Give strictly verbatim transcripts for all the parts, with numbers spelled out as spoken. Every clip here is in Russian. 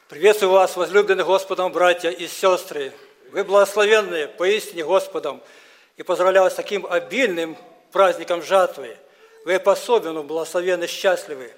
Приветствую вас, возлюбленные Господом братья и сестры. Вы благословенные поистине Господом. И поздравляю с таким обильным праздником жатвы. Вы по-особенному благословенны, счастливы.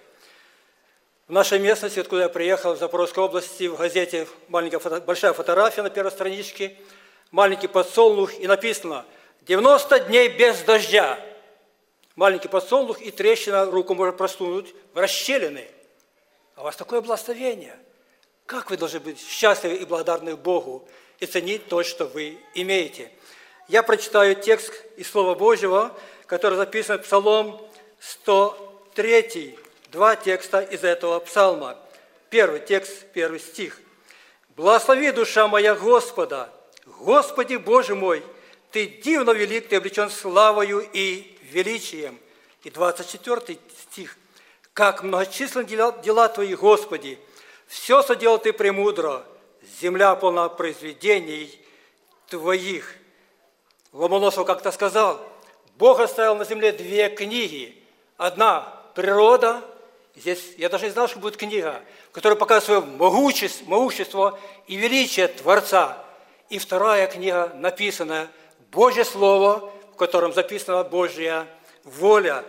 В нашей местности, откуда я приехал, в Запорожской области, в газете маленькая фото, большая фотография на первой страничке, маленький подсолнух, и написано «девяносто дней без дождя». Маленький подсолнух и трещина, руку можно просунуть в расщелины. А у вас такое благословение. Как вы должны быть счастливы и благодарны Богу и ценить то, что вы имеете. Я прочитаю текст из Слова Божьего, который записан в Псалом сто три, два текста из этого псалма. Первый текст, первый стих. «Благослови, душа моя, Господа! Господи Боже мой, Ты дивно велик, Ты облечен славою и величием». И двадцать четвёртый стих. «Как многочисленны дела, дела Твои, Господи! Все соделал Ты премудро, земля полна произведений Твоих». Ломоносов как-то сказал, Бог оставил на земле две книги. Одна – природа, здесь я даже не знал, что будет книга, которая показывает свое могущество, могущество и величие Творца. И вторая книга, написанная Божье Слово, в котором записана Божья воля.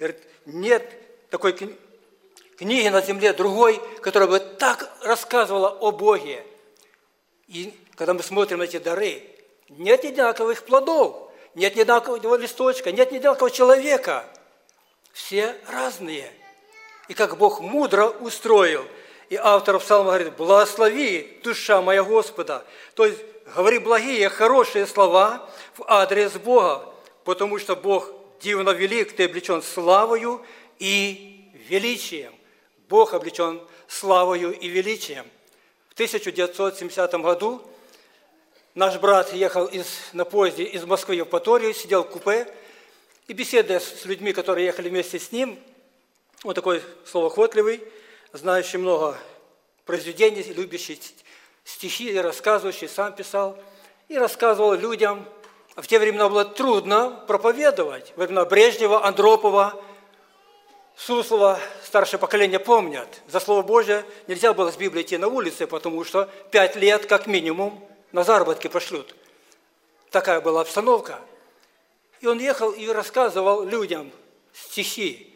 Нет такой книги. Книги на земле другой, которая бы так рассказывала о Боге. И когда мы смотрим на эти дары, нет одинаковых плодов, нет ни одинакового листочка, нет ни одинакового человека. Все разные. И как Бог мудро устроил. И автор псалма говорит, благослови, душа моя Господа. То есть, говори благие, хорошие слова в адрес Бога, потому что Бог дивно велик, Ты облечен славою и величием. Бог облечен славою и величием. В тысяча девятьсот семидесятом году наш брат ехал из, на поезде из Москвы в Евпаторию, сидел в купе, и беседуя с людьми, которые ехали вместе с ним, он такой словоохотливый, знающий много произведений, любящий стихи, рассказывающий, сам писал, и рассказывал людям. В те времена было трудно проповедовать. Во времена Брежнева, Андропова, Суслова, старшее поколение помнят. За Слово Божие нельзя было с Библией идти на улице, потому что пять лет, как минимум, на заработки пошлют. Такая была обстановка. И он ехал и рассказывал людям стихи.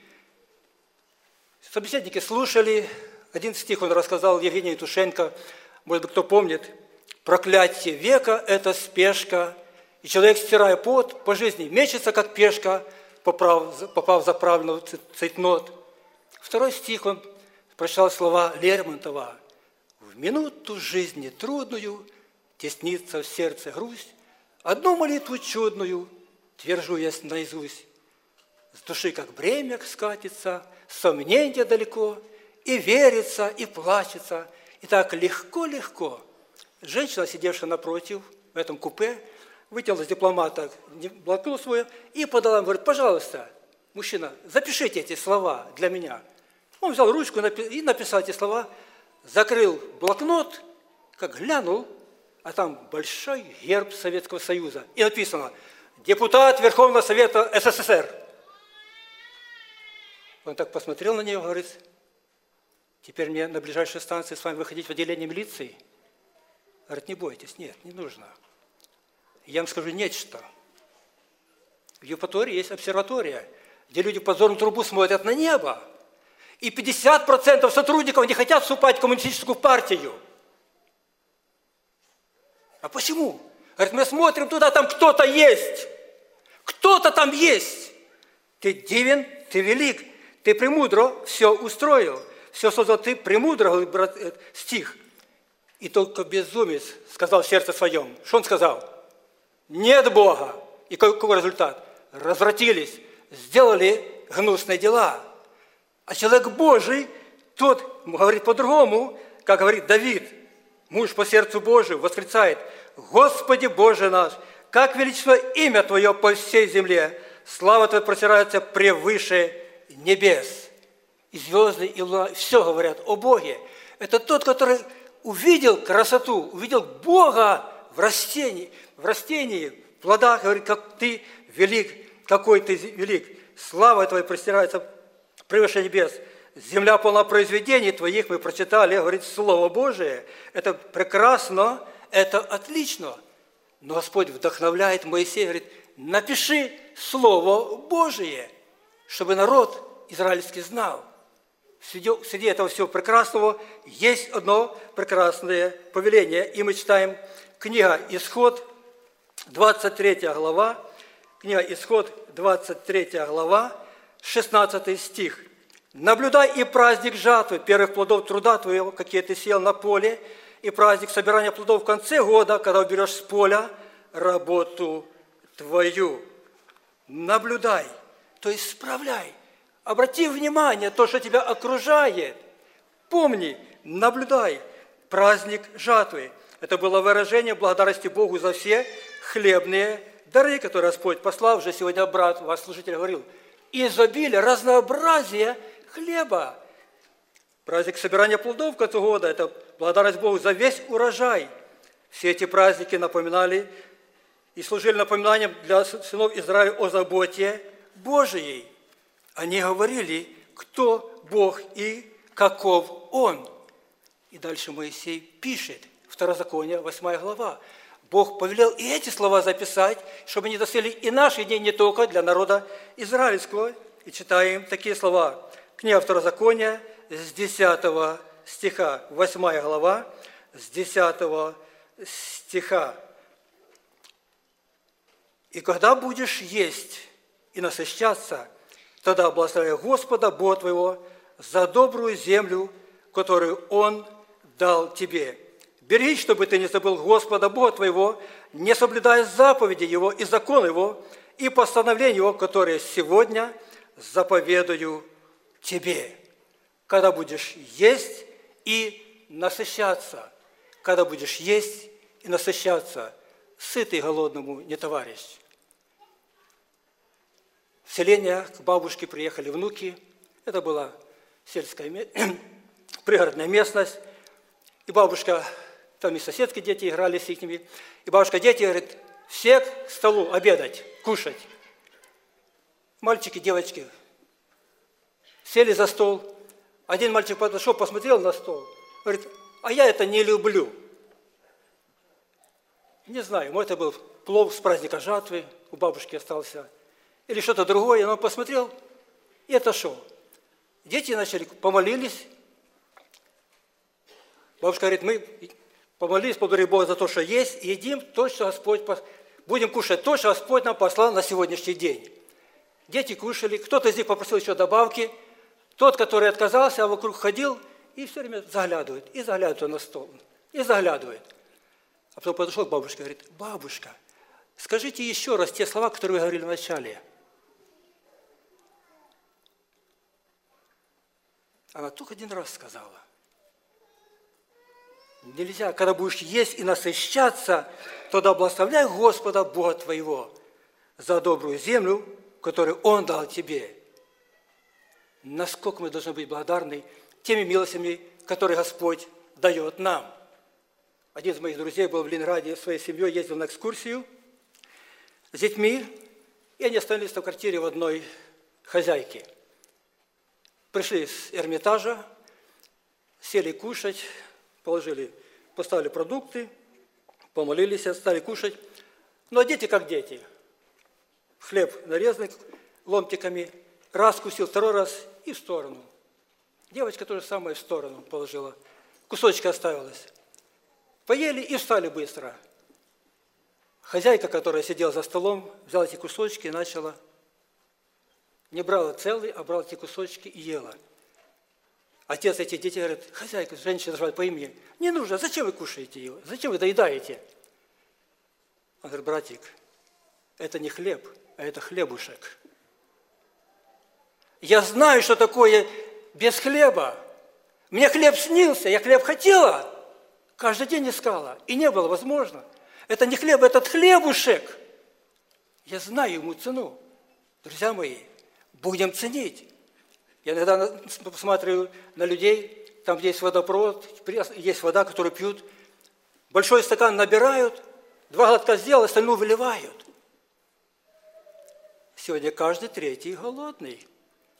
Собеседники слушали. Один стих он рассказал Евгений Евтушенко, может быть, кто помнит. «Проклятие века – это спешка, и человек, стирая пот, по жизни мечется, как пешка, попав, попав в заправленную цейтнот». Второй стих он прочитал слова Лермонтова. «В минуту жизни трудную теснится в сердце грусть, одну молитву чудную твержу я наизусть. С души как бремя скатится, сомненья далеко, и верится, и плачется, и так легко-легко». Женщина, сидевшая напротив в этом купе, вытянула из дипломата блокнот свой и подала ему, говорит, пожалуйста, мужчина, запишите эти слова для меня. Он взял ручку и написал эти слова, закрыл блокнот, как глянул, а там большой герб Советского Союза. И написано «Депутат Верховного Совета СССР». Он так посмотрел на нее, говорит, теперь мне на ближайшей станции с вами выходить в отделение милиции? Говорит, не бойтесь, нет, не нужно. Я вам скажу нечто. В Евпатории есть обсерватория, где люди в подзорную трубу смотрят на небо. И пятьдесят процентов сотрудников не хотят вступать в коммунистическую партию. А почему? Говорит, мы смотрим туда, там кто-то есть. Кто-то там есть. Ты дивен, ты велик, ты премудро все устроил. Все создал ты премудро, говорит брат, стих. И только безумец сказал в сердце своем. Что он сказал? Нет Бога. И какой результат? Развратились, сделали гнусные дела. А человек Божий, тот говорит по-другому, как говорит Давид, муж по сердцу Божию, восклицает, «Господи Боже наш, как величество имя Твое по всей земле, слава Твоя простирается превыше небес». И звезды, и луна, все говорят о Боге. Это тот, который увидел красоту, увидел Бога в растении, в растении, в плодах, говорит, как Ты велик, какой Ты велик. Слава Твоя простирается превыше небес. земля полна произведений Твоих, мы прочитали, говорит, Слово Божие. Это прекрасно, это отлично. Но Господь вдохновляет Моисея, говорит, напиши Слово Божие, чтобы народ израильский знал. Среди, среди этого всего прекрасного есть одно прекрасное повеление. И мы читаем книга «Исход», двадцать третья глава, книга «Исход», двадцать третья глава, шестнадцатый стих. «Наблюдай и праздник жатвы, первых плодов труда твоего, какие ты сеял на поле, и праздник собирания плодов в конце года, когда уберешь с поля работу твою». Наблюдай, то есть справляй. Обрати внимание, то, что тебя окружает. Помни, наблюдай праздник жатвы. Это было выражение благодарности Богу за все хлебные дары, которые Господь послал. Уже сегодня брат, ваш служитель, говорил. Изобилие, разнообразие хлеба. Праздник собирания плодов в конце года – это благодарность Богу за весь урожай. Все эти праздники напоминали и служили напоминанием для сынов Израиля о заботе Божией. Они говорили, кто Бог и каков Он. И дальше Моисей пишет, Второзаконие, восьмая глава. Бог повелел и эти слова записать, чтобы они доселили и наши дни не только для народа израильского. И читаем такие слова. Книга Второзакония с десятого стиха, восьмая глава, с десятого стиха. «И когда будешь есть и насыщаться, тогда благословляй Господа, Бога твоего, за добрую землю, которую Он дал тебе. Берегись, чтобы ты не забыл Господа, Бога твоего, не соблюдая заповеди Его и закон Его, и постановления Его, которые сегодня заповедую тебе». Когда будешь есть и насыщаться. Когда будешь есть и насыщаться. Сытый голодному не товарищ. В селение к бабушке приехали внуки. Это была сельская, пригородная местность. И бабушка, там и соседские дети играли с ними. И бабушка, дети, говорит, все к столу обедать, кушать. Мальчики, девочки сели за стол. Один мальчик подошел, посмотрел на стол. Говорит, а я это не люблю. Не знаю, может, это был плов с праздника жатвы, у бабушки остался. Или что-то другое, но он посмотрел и отошел. Дети начали, помолились. Бабушка говорит, мы помолились, поблагодарили Бога за то, что есть, и едим то, что Господь, будем кушать то, что Господь нам послал на сегодняшний день. Дети кушали, кто-то из них попросил еще добавки, тот, который отказался, а вокруг ходил и все время заглядывает, и заглядывает на стол, и заглядывает. А потом подошел к бабушке и говорит, бабушка, скажите еще раз те слова, которые вы говорили в начале. Она только один раз сказала. Нельзя, когда будешь есть и насыщаться, тогда благословляй Господа, Бога твоего, за добрую землю, которую Он дал тебе. Насколько мы должны быть благодарны теми милостями, которые Господь дает нам. Один из моих друзей был в Ленинграде, своей семьей ездил на экскурсию с детьми, и они остановились в квартире в одной хозяйки. Пришли с Эрмитажа, сели кушать, положили, поставили продукты, помолились, стали кушать. Но дети как дети. Хлеб нарезанный ломтиками, раз кусил, второй раз и в сторону. Девочка то же самое в сторону положила. Кусочки оставилось. Поели и встали быстро. Хозяйка, которая сидела за столом, взяла эти кусочки и начала. Не брала целый, а брала эти кусочки и ела. Отец этих детей говорит, хозяйка, женщина звали по имени, не нужно, зачем вы кушаете его? Зачем вы доедаете? Он говорит, братик, это не хлеб, а это хлебушек. Я знаю, что такое без хлеба. Мне хлеб снился, я хлеб хотела, каждый день искала, и не было возможно. Это не хлеб, этот хлебушек. Я знаю ему цену. Друзья мои, будем ценить. Я иногда посматриваю на людей, там, где есть водопровод, есть вода, которую пьют. Большой стакан набирают, два глотка сделал, остальное выливают. Сегодня каждый третий голодный.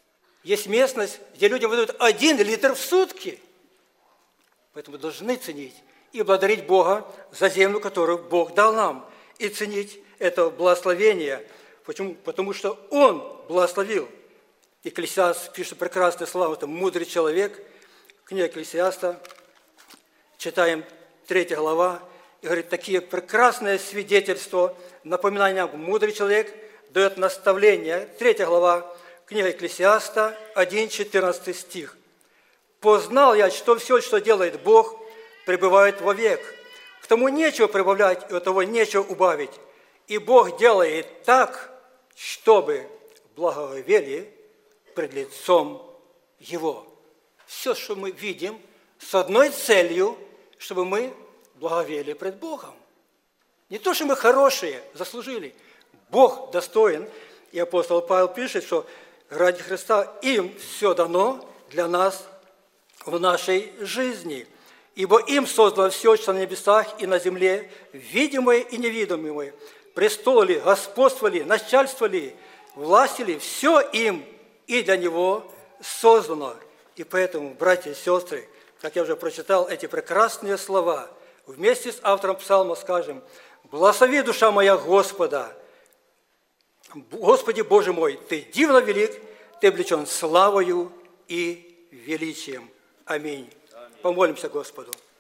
Есть местность, где людям выдают один литр в сутки. Поэтому должны ценить и благодарить Бога за землю, которую Бог дал нам. И ценить это благословение. Почему? Потому что Он благословил. Экклесиаст пишет прекрасные слова, это мудрый человек. Книга Экклесиаста, читаем третья глава, и говорит, такие прекрасные свидетельства, напоминание нам, мудрый человек дает наставление. Третья глава, книга Экклесиаста, один четырнадцатый стих. «Познал я, что все, что делает Бог, пребывает вовек. К тому нечего прибавлять, и от того нечего убавить. И Бог делает так, чтобы благоговели пред лицом Его». Все, что мы видим, с одной целью, чтобы мы благовели пред Богом. Не то, что мы хорошие, заслужили. Бог достоин. И апостол Павел пишет, что ради Христа им все дано для нас в нашей жизни. Ибо им создано все, что на небесах и на земле, видимое и невидимое, престолы ли, господство ли, начальство ли, власти ли, все им и для Него создано. И поэтому, братья и сестры, как я уже прочитал эти прекрасные слова, вместе с автором псалма скажем: «Благослови, душа моя, Господа! Господи Боже мой, Ты дивно велик, Ты облечен славою и величием». Аминь. Помолимся Господу.